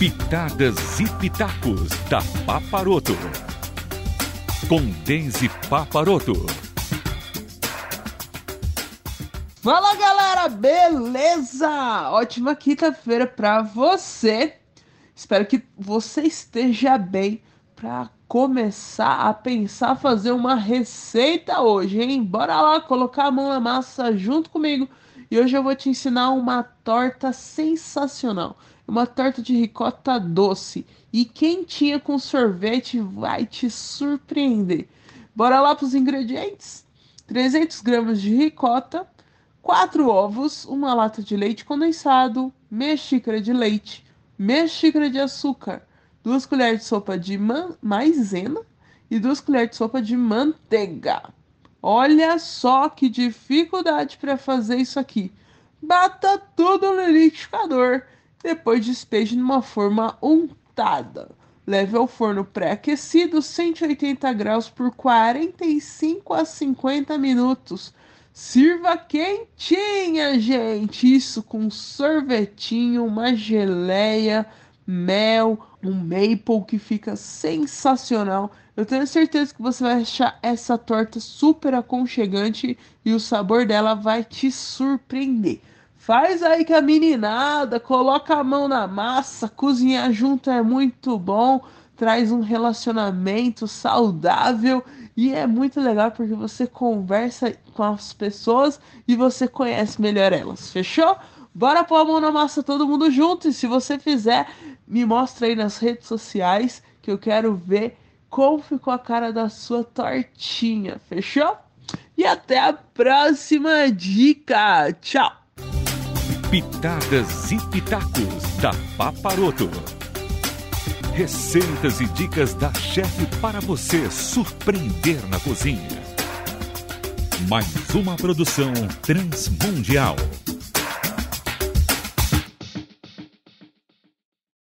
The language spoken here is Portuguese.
Pitadas e Pitacos da Paparoto. Com Denise Paparoto. Fala galera, beleza? Ótima quinta-feira pra você. Espero que você esteja bem pra começar a pensar fazer uma receita hoje, hein? Bora lá colocar a mão na massa junto comigo. E hoje eu vou te ensinar uma torta sensacional. Uma torta de ricota doce e quentinha com sorvete, vai te surpreender. Bora lá para os ingredientes? 300 gramas de ricota, 4 ovos, uma lata de leite condensado, meia xícara de leite, meia xícara de açúcar, 2 colheres de sopa de maisena e 2 colheres de sopa de manteiga. Olha só que dificuldade para fazer isso aqui. Bata tudo no liquidificador, depois despeje numa forma untada. Leve ao forno pré-aquecido 180 graus por 45 a 50 minutos. Sirva quentinha, gente! Isso com sorvetinho, uma geleia, mel, um maple que fica sensacional. Eu tenho certeza que você vai achar essa torta super aconchegante e o sabor dela vai te surpreender. Faz aí com a meninada, coloca a mão na massa, cozinhar junto é muito bom, traz um relacionamento saudável e é muito legal porque você conversa com as pessoas e você conhece melhor elas, fechou? Bora pôr a mão na massa todo mundo junto e se você fizer, me mostra aí nas redes sociais que eu quero ver como ficou a cara da sua tortinha, fechou? E até a próxima dica, tchau! Pitadas e Pitacos da Paparoto. Receitas e dicas da chefe para você surpreender na cozinha. Mais uma produção transmundial.